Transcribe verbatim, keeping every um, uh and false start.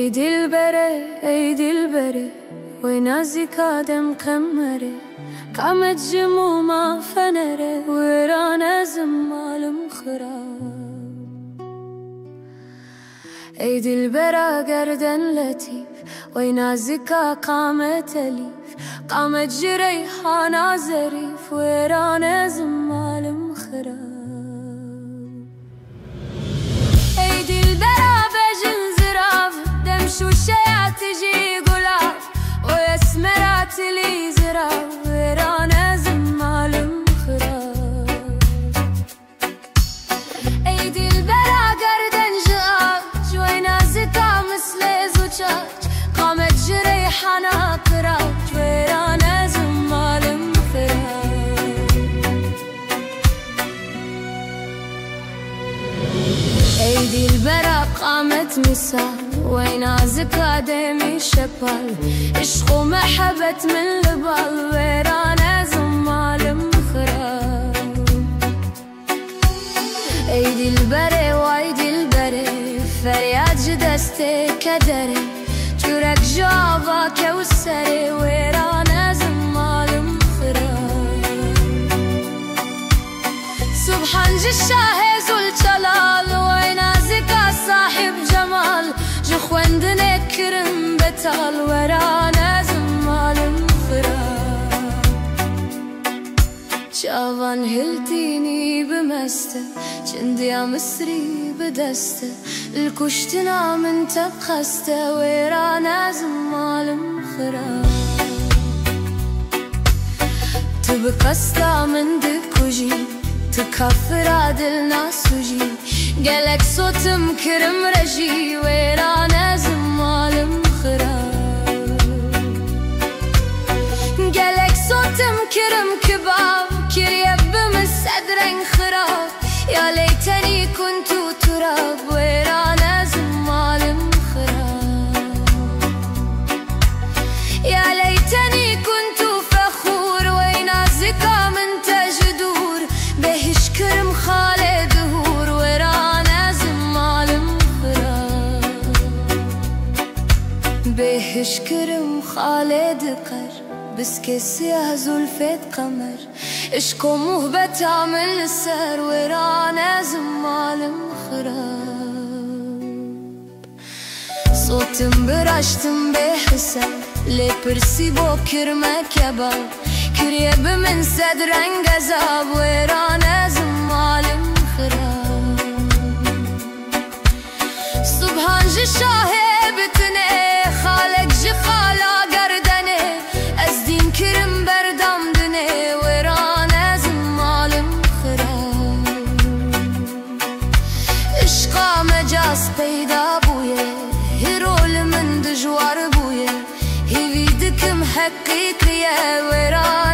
ای دلبره ای دلبره وی نزدیک آدم قمره قامت جموما فنره ویران از مالم خراب. ای دلبره گردن لطیف وی نزدیک قامت الیف قامت جریحان ظریف ویران از مالم خراب. ای دلبره بجن زراف دم شوشيات تجي قلاب ويسمرات لي زراف ويران زمال خراب. ای دلبره گردن جاف جوي نازكا مثل زوجاج قامت جريحانا قراج ويران زمال خراب. ای دلبره قامت مثال وين نازك دمي شبال عشق ومحبة من البال ويران زمال مخراب. ای دلبره وای دلبره فریاد جدسته کدره جورك جاوا كوسره ويران زمال مخراب. سبحان الشاه ذو الجلال وای نازك صاحب جمال جخوندن كرم بتال ورانا زمال خراب. جوان هلتيني بمسته جنديا مصري بدسته الكشتنا من تبخسته ورانا زمال خراب. تبقستا من دكوجي تكفر عدل ناسوجي قالك صوتم كرم رجي ويران زمال خراب. قالك صوتم كرم كباب كريب بمسدرن خراب يا ليتني كنت تراب ويران زمال خراب. يا ليتني كنت فخور وين زكا من تجدور بهش كرم خالد هور ويران زمال خراب. بهش كرم خالد قر بس كسيها زلفت قمر اشكو مهبت عمل السر ويران زمال خراب. صوتم برشتم بحساب لي برسي بو كرمه كباب كريب من صدرن غزاب ويران زمال خراب. سبحان جي شاهبتني خالق جي خالا گردنه از دين كرم بردم دني ويران زمال خراب. عشقا مجاز پیدا بويه هرول من دجوار بويه هيويدكم حقيقيه ويران